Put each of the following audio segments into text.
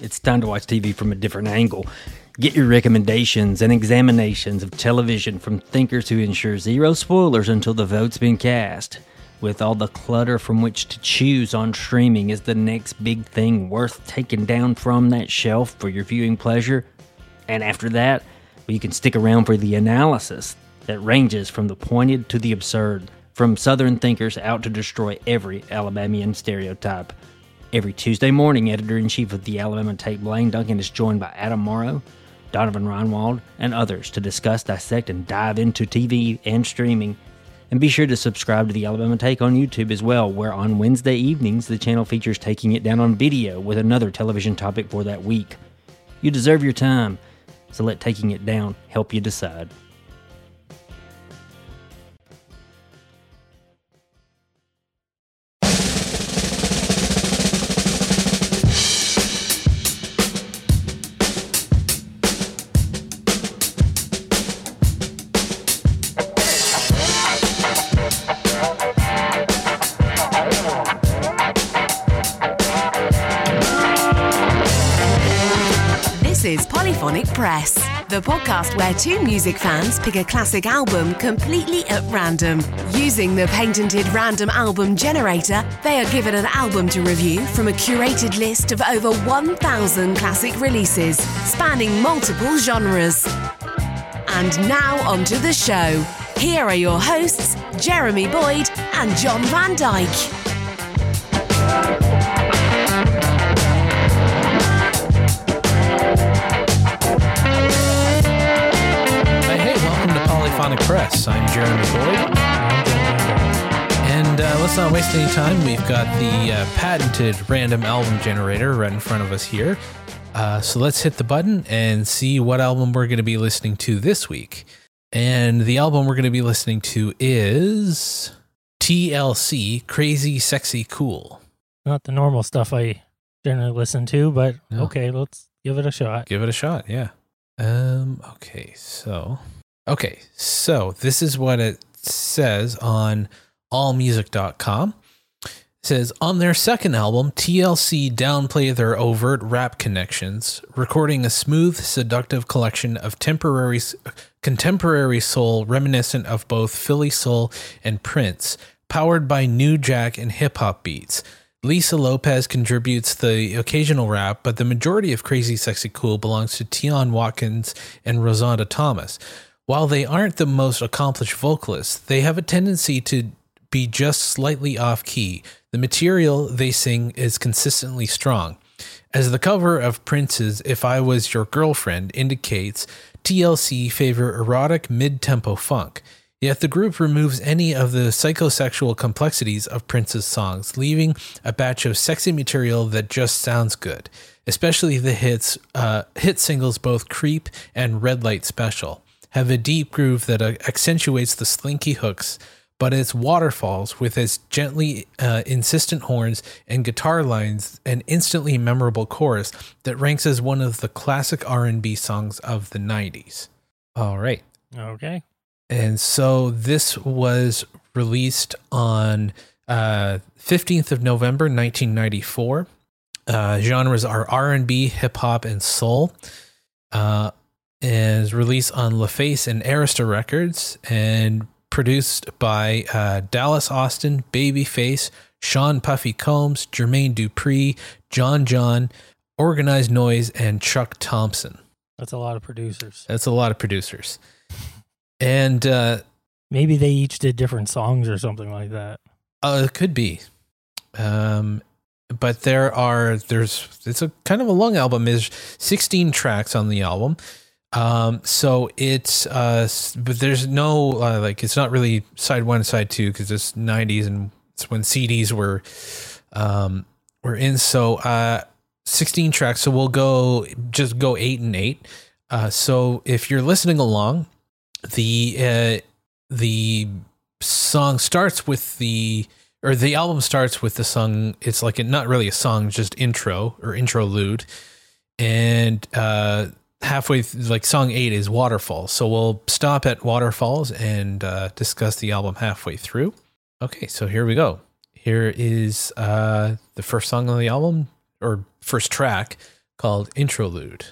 It's time to watch TV from a different angle. Get your recommendations and examinations of television from thinkers who ensure zero spoilers until the vote's been cast. With all the clutter from which to choose on streaming, is the next big thing worth taking down from that shelf for your viewing pleasure? And after that, well, you can stick around for the analysis that ranges from the pointed to the absurd, from Southern thinkers out to destroy every Alabamian stereotype. Every Tuesday morning, Editor-in-Chief of the Alabama Take, Blaine Duncan, is joined by Adam Morrow, Donovan Reinwald, and others to discuss, dissect, and dive into TV and streaming. And be sure to subscribe to the Alabama Take on YouTube as well, where on Wednesday evenings, the channel features Taking It Down on video with another television topic for that week. You deserve your time, so let Taking It Down help you decide. This is Polyphonic Press, the podcast where two music fans pick a classic album completely at random. Using the patented random album generator, they are given an album to review from a curated list of over 1,000 classic releases, spanning multiple genres. And now onto the show. Here are your hosts, Jeremy Boyd and John Van Dyke. Polyphonic Press. I'm Jeremy Boyd. And let's not waste any time. We've got the patented random album generator right in front of us here. So let's hit the button and see what album we're going to be listening to this week. And the album we're going to be listening to is TLC, Crazy Sexy Cool. Not the normal stuff I generally listen to, but okay, let's give it a shot. Give it a shot, yeah. Okay, so this is what it says on allmusic.com. It says, on their second album, TLC downplay their overt rap connections, recording a smooth, seductive collection of contemporary soul reminiscent of both Philly soul and Prince, powered by new jack and hip-hop beats. Lisa Lopez contributes the occasional rap, but the majority of Crazy Sexy Cool belongs to Tion Watkins and Rosanda Thomas. While they aren't the most accomplished vocalists, they have a tendency to be just slightly off-key. The material they sing is consistently strong. As the cover of Prince's If I Was Your Girlfriend indicates, TLC favor erotic mid-tempo funk. Yet the group removes any of the psychosexual complexities of Prince's songs, leaving a batch of sexy material that just sounds good, especially the hit singles both Creep and Red Light Special. Have a deep groove that accentuates the slinky hooks, but its waterfalls with its gently insistent horns and guitar lines, an instantly memorable chorus that ranks as one of the classic R&B songs of the 90s. All right. Okay. And so this was released on 15th of November, 1994. Genres are R&B, hip-hop, and soul. Is released on LaFace and Arista Records and produced by Dallas Austin, Babyface, Sean Puffy Combs, Jermaine Dupri, John, Organized Noise, and Chuck Thompson. That's a lot of producers. And maybe they each did different songs or something like that. It could be. But it's a kind of a long album. There's 16 tracks on the album. So it's, but there's no, it's not really side one, side two, cause it's 90s and it's when CDs were in. So, 16 tracks. So we'll go 8 and 8. So if you're listening along, the song starts with the album starts with the song. It's like not really a song, just intro or interlude. And, halfway like song 8 is Waterfalls, so we'll stop at Waterfalls and discuss the album halfway through. Okay, so here we go. Here is the first song on the album, or first track, called Interlude.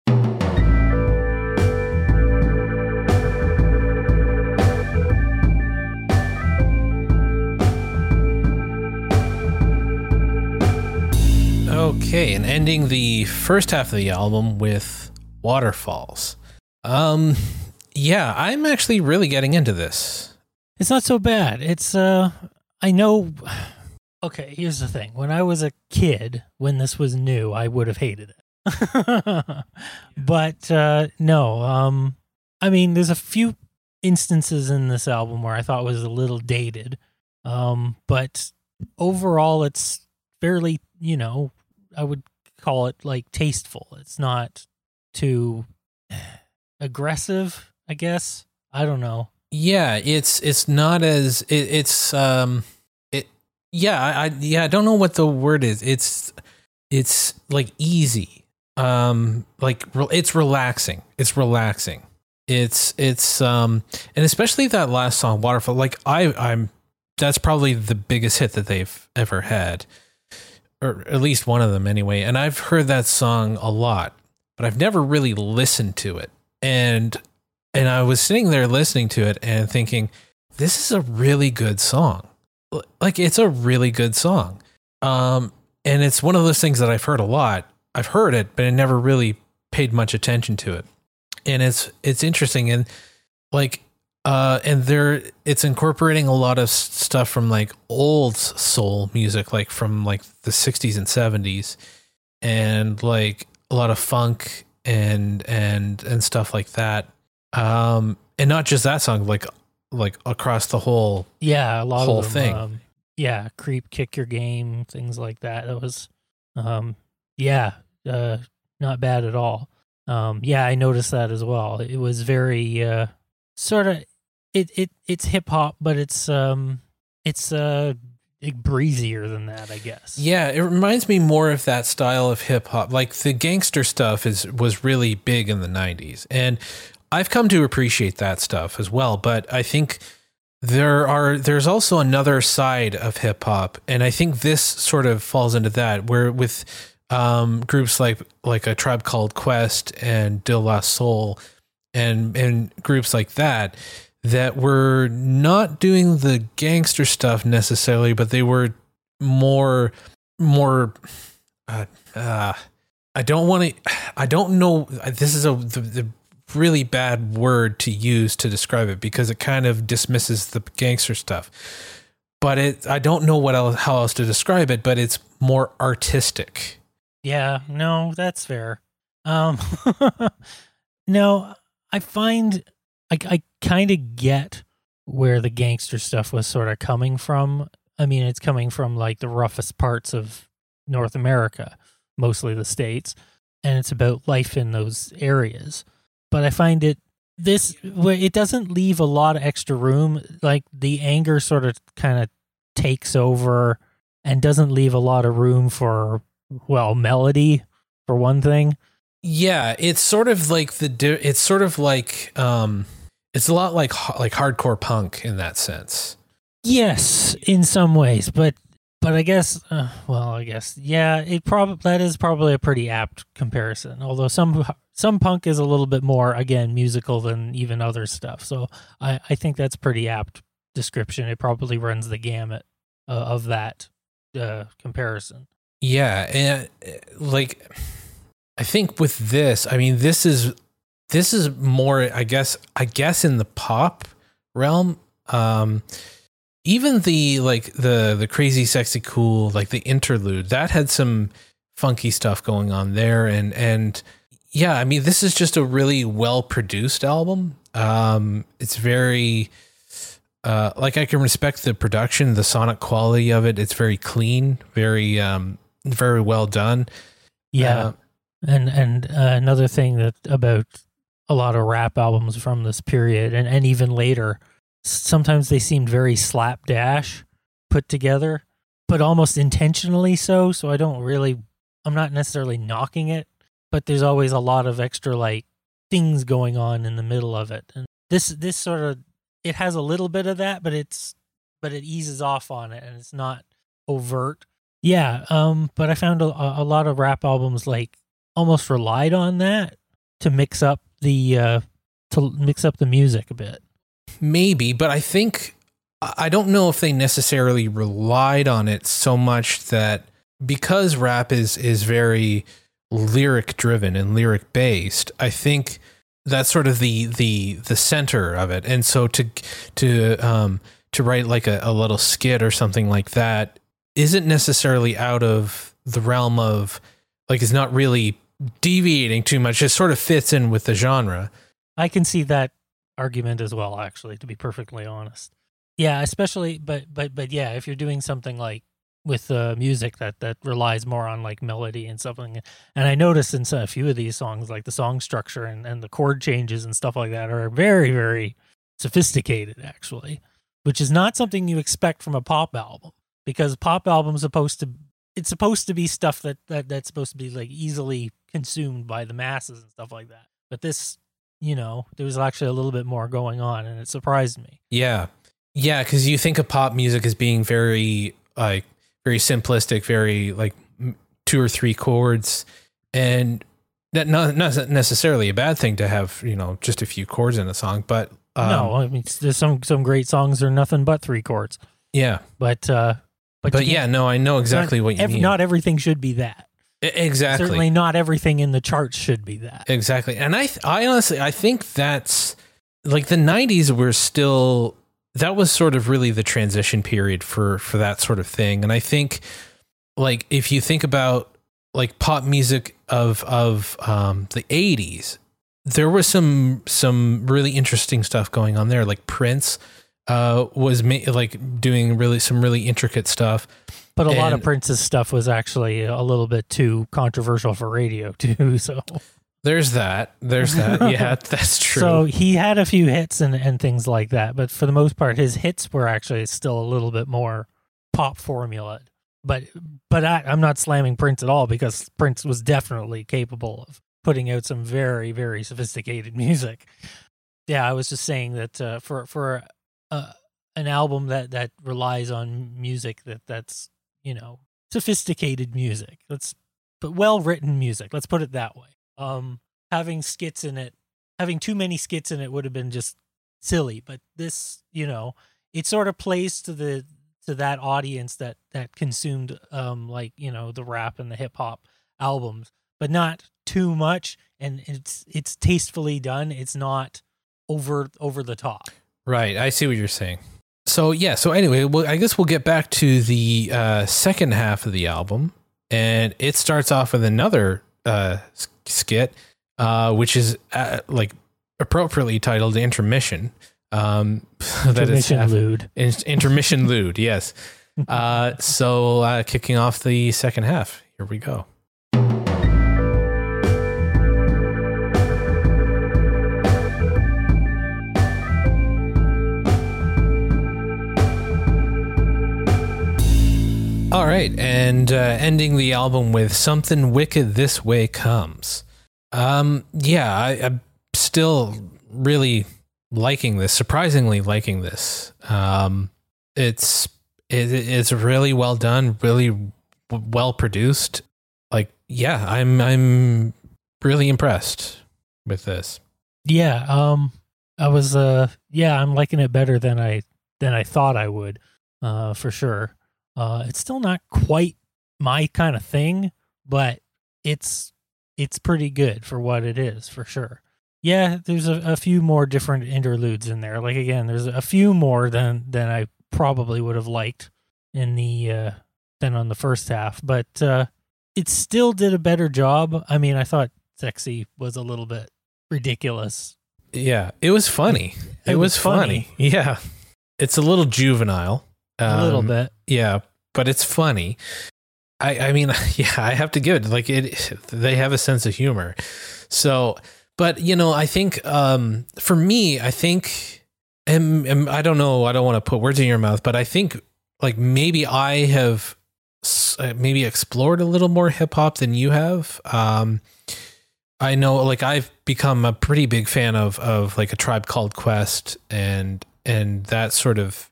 Okay, and ending the first half of the album with Waterfalls. Yeah, I'm actually really getting into this. It's not so bad. It's I know. Okay, here's the thing. When I was a kid, when this was new, I would have hated it. But no. I mean, there's a few instances in this album where I thought was a little dated. But overall, it's fairly, I would call it like tasteful. It's not too aggressive, I guess. I don't know. Yeah, it's not as I don't know what the word is. It's like easy. It's relaxing. It's relaxing. It's and especially that last song, Waterfall. Like I'm that's probably the biggest hit that they've ever had, or at least one of them anyway. And I've heard that song a lot, but I've never really listened to it. And I was sitting there listening to it and thinking, this is a really good song. Like, it's a really good song. And it's one of those things that I've heard a lot. I've heard it, but I never really paid much attention to it. And it's interesting. And like, it's incorporating a lot of stuff from like old soul music, like from like the 60s and 70s, and like a lot of funk and stuff like that. And not just that song, like across the whole a lot whole of them, thing. Creep, Kick Your Game, things like that. That was not bad at all. I noticed that as well. It was very sort of it's hip hop, but it's breezier than that, I guess. Yeah, it reminds me more of that style of hip hop. Like the gangster stuff was really big in the 90s, and I've come to appreciate that stuff as well. But I think there's also another side of hip hop, and I think this sort of falls into that, where with groups like A Tribe Called Quest and De La Soul and groups like that were not doing the gangster stuff necessarily, but they were more I don't know, this is the really bad word to use to describe it, because it kind of dismisses the gangster stuff, but I don't know how else to describe it, but it's more artistic. Yeah, no, that's fair. No, I find I kind of get where the gangster stuff was sort of coming from. I mean, it's coming from like the roughest parts of North America, mostly the States, and it's about life in those areas. But I find it doesn't leave a lot of extra room. Like the anger sort of kind of takes over and doesn't leave a lot of room for, melody, for one thing. Yeah, it's sort of like it's a lot like hardcore punk in that sense. Yes, in some ways, but I guess, that is probably a pretty apt comparison. Although some punk is a little bit more, again, musical than even other stuff. So I think that's pretty apt description. It probably runs the gamut of that comparison. Yeah, and like I think with this, I mean, this is more, I guess in the pop realm. Even the Crazy Sexy Cool, like the Interlude, that had some funky stuff going on there, and yeah, I mean, this is just a really well produced album. It's very I can respect the production, the sonic quality of it. It's very clean, very very well done. Yeah. And another thing that about a lot of rap albums from this period and even later, sometimes they seemed very slapdash put together, but almost intentionally so. So I'm not necessarily knocking it, but there's always a lot of extra like things going on in the middle of it. And this sort of, it has a little bit of that, but it eases off on it and it's not overt. Yeah. But I found a lot of rap albums like almost relied on that to mix up the music a bit. Maybe, but I don't know if they necessarily relied on it so much that because rap is very lyric driven and lyric based, I think that's sort of the center of it. And so to write like a little skit or something like that isn't necessarily out of the realm of, like, it's not really deviating too much. It sort of fits in with the genre. I can see that argument as well, actually, to be perfectly honest. Yeah, especially, but yeah, if you're doing something like with music that relies more on like melody and something, and I noticed in a few of these songs, like the song structure and the chord changes and stuff like that are very, very sophisticated, actually, which is not something you expect from a pop album, because pop album's supposed to be stuff that's supposed to be like easily consumed by the masses and stuff like that. But this, there was actually a little bit more going on, and it surprised me. Yeah, because you think of pop music as being very simplistic, very like 2 or 3 chords, and that not necessarily a bad thing to have, just a few chords in a song. But no, I mean, there's some great songs that are nothing but 3 chords. Yeah, but yeah, no, I know exactly what you mean. Not everything should be that. Exactly. Certainly not everything in the charts should be that. Exactly. And I honestly, I think that's like the 90s were still, that was sort of really the transition period for that sort of thing. And I think, like, if you think about like pop music of the 80s, there was some really interesting stuff going on there. Like Prince was doing some really intricate stuff. But a lot of Prince's stuff was actually a little bit too controversial for radio too. So there's that. Yeah, that's true. So he had a few hits and things like that. But for the most part, his hits were actually still a little bit more pop formula. But I'm not slamming Prince at all, because Prince was definitely capable of putting out some very, very sophisticated music. Yeah, I was just saying that for an album that relies on music that's sophisticated music, but well-written music, let's put it that way. Having too many skits in it would have been just silly, but this, it sort of plays to that audience that consumed the rap and the hip hop albums, but not too much, and it's tastefully done. It's not over the top. Right, I see what you're saying. So anyway, I guess we'll get back to the second half of the album, and it starts off with another skit, which is appropriately titled Intermission. Intermission lewd. Intermission lewd, yes. So kicking off the second half, here we go. All right, and ending the album with Something Wicked This Way Comes. I'm still really liking this, surprisingly liking this. It's really well done, really well produced. Like, yeah, I'm really impressed with this. Yeah, I'm liking it better than I thought I would, for sure. It's still not quite my kind of thing, but it's pretty good for what it is, for sure. Yeah, there's a few more different interludes in there. Like, again, there's a few more than I probably would have liked in the than on the first half, but it still did a better job. I mean, I thought Sexy was a little bit ridiculous. Yeah, it was funny. It was funny. Yeah, it's a little juvenile. A little bit. Yeah, but it's funny. I mean, yeah, I have to give it, like, they have a sense of humor. So, but, I think, for me, I think, and I don't know, I don't want to put words in your mouth, but I think, like, maybe I have maybe explored a little more hip hop than you have. I know, like, I've become a pretty big fan of like A Tribe Called Quest and that sort of,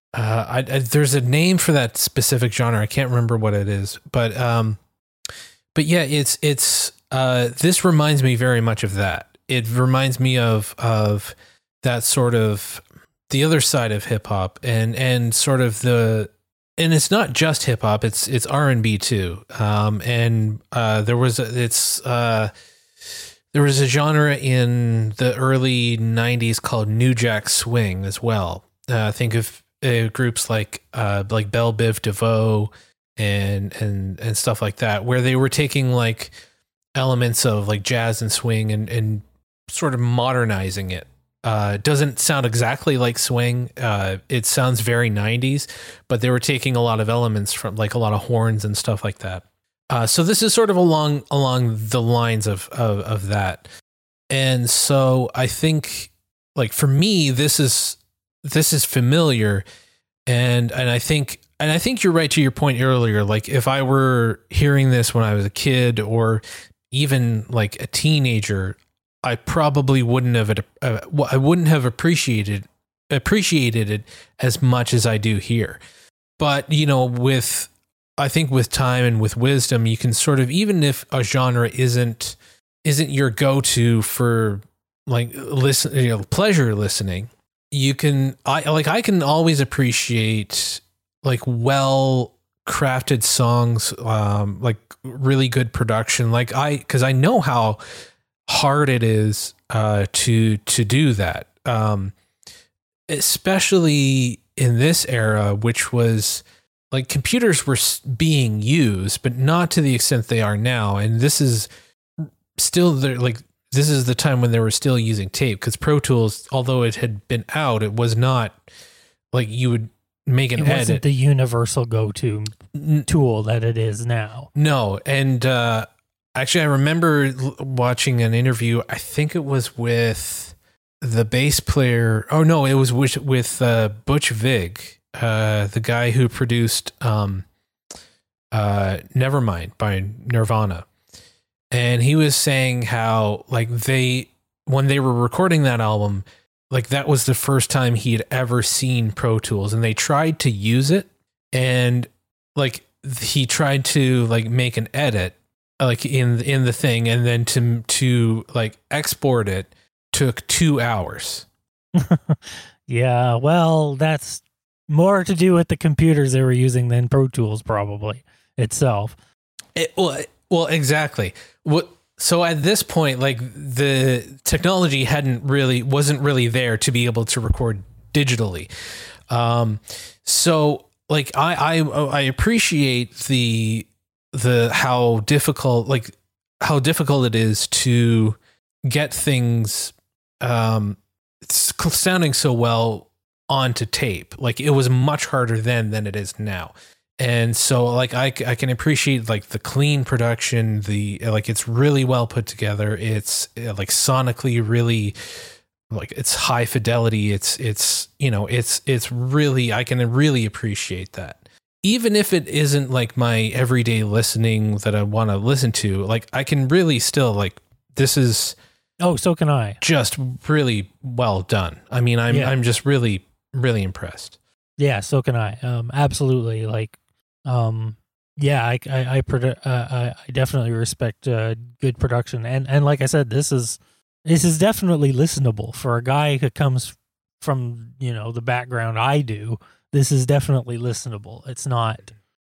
there's a name for that specific genre. I can't remember what it is, but But yeah, it's this reminds me very much of that. It reminds me of that sort of the other side of hip hop and sort of and it's not just hip hop, it's R&B too. There was a genre in the early 90s called New Jack Swing as well. Think of groups like Belle Biv DeVoe and stuff like that, where they were taking like elements of like jazz and swing and sort of modernizing it. It doesn't sound exactly like swing. It sounds very 90s, but they were taking a lot of elements from like a lot of horns and stuff like that. So this is sort of along the lines of that. And so I think like for me, this is familiar. And I think you're right to your point earlier. Like if I were hearing this when I was a kid or even like a teenager, I probably wouldn't have appreciated it as much as I do here. But, you know, I think with time and with wisdom, you can sort of, even if a genre isn't your go-to for like pleasure listening, I can always appreciate like well crafted songs, like really good production. Cause I know how hard it is to do that, especially in this era, which was like computers were being used, but not to the extent they are now. And this is still this is the time when they were still using tape, because Pro Tools, although it had been out, it was not like you would make an edit. It wasn't the universal go-to tool that it is now. No, and actually, I remember watching an interview. I think it was with the bass player. Oh no, it was with Butch Vig, the guy who produced Nevermind by Nirvana. And he was saying how like when they were recording that album, like that was the first time he had ever seen Pro Tools, and they tried to use it, and like he tried to like make an edit like in the thing, and then to like export it took 2 hours. Yeah, well, that's more to do with the computers they were using than Pro Tools probably itself. Well, exactly. So at this point, like the technology wasn't really there to be able to record digitally. So like I appreciate the how difficult it is to get things sounding so well onto tape. Like it was much harder then than it is now. And so like I can appreciate like the clean production, like it's really well put together. It's like sonically really like it's high fidelity. It's you know, it's really, I can really appreciate that. Even if it isn't like my everyday listening that I want to listen to, like I can really still like, this is, oh, so can I, just really well done. I mean, I'm just really, really impressed. Yeah, so can I. Absolutely. Like, yeah, I definitely respect good production, and like I said, this is definitely listenable for a guy who comes from, you know, the background I do. This is definitely listenable. It's not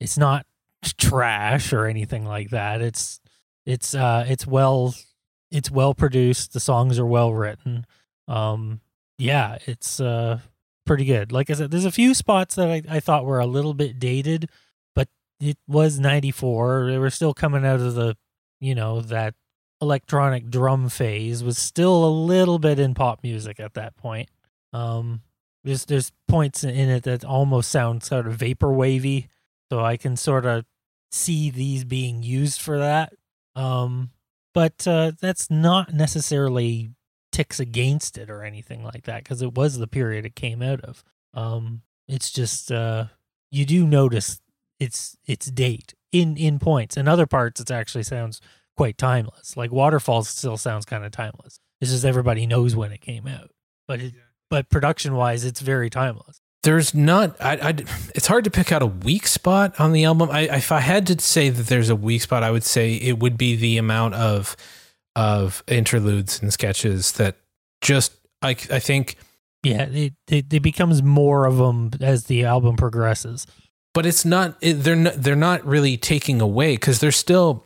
trash or anything like that. It's well produced. The songs are well written. Yeah, it's pretty good. Like I said, there's a few spots that I thought were a little bit dated, but it was 94. They were still coming out of the, you know, that electronic drum phase was still a little bit in pop music at that point. There's points in it that almost sound sort of vaporwavy, so I can sort of see these being used for that. But that's not necessarily ticks against it or anything like that, because it was the period it came out of. It's just you do notice its date in points. In other parts, it actually sounds quite timeless. Like Waterfalls still sounds kind of timeless. It's just everybody knows when it came out, but production wise, it's very timeless. There's not. It's hard to pick out a weak spot on the album. If I had to say that there's a weak spot, I would say it would be the amount of interludes and sketches that just I think. Yeah, it becomes more of them as the album progresses. But it's not. They're not really taking away, because there's still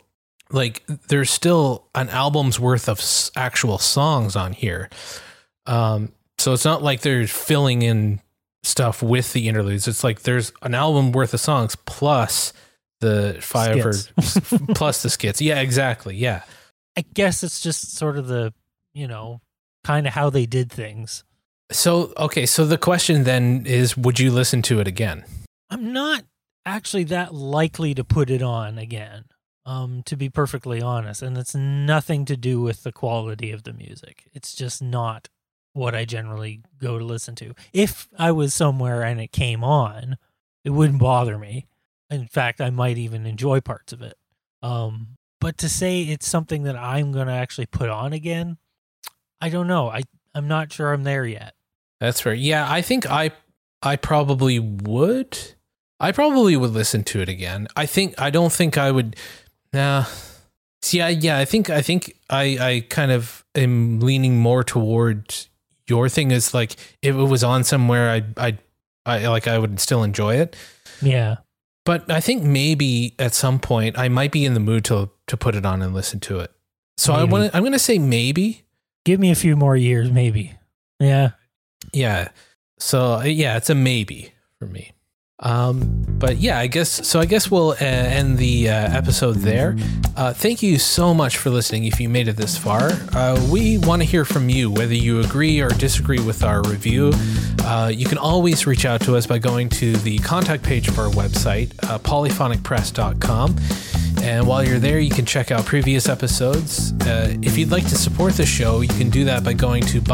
an album's worth of actual songs on here. So it's not like they're filling in stuff with the interludes. It's like there's an album worth of songs plus the plus the skits. Yeah, exactly. Yeah. I guess it's just sort of the, kind of how they did things. So, okay. So the question then is, would you listen to it again? I'm not actually that likely to put it on again, to be perfectly honest. And it's nothing to do with the quality of the music. It's just not what I generally go to listen to. If I was somewhere and it came on, it wouldn't bother me. In fact, I might even enjoy parts of it. But to say it's something that I'm going to actually put on again, I don't know. I'm not sure I'm there yet. That's fair. Yeah, I think I probably would. I probably would listen to it again. I don't think I would. Nah. Yeah. I think I kind of am leaning more towards your thing. Is like, if it was on somewhere, I would still enjoy it. Yeah. But I think maybe at some point I might be in the mood to put it on and listen to it. So I'm going to say maybe. Give me a few more years, maybe. Yeah. Yeah. So yeah, it's a maybe for me. But yeah, I guess we'll end the episode there. Thank you so much for listening. If you made it this far, we want to hear from you, whether you agree or disagree with our review. You can always reach out to us by going to the contact page of our website, polyphonicpress.com. And while you're there, you can check out previous episodes. If you'd like to support the show, you can do that by going to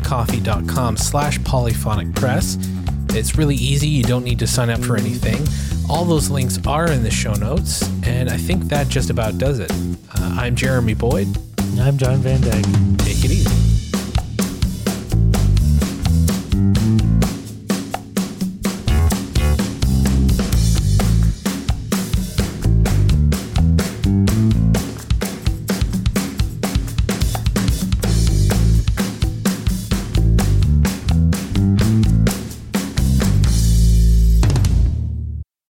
buymeacoffee.com/polyphonicpress. It's really easy. You don't need to sign up for anything. All those links are in the show notes. And I think that just about does it. I'm Jeremy Boyd. I'm John Van Dyke. Take it easy.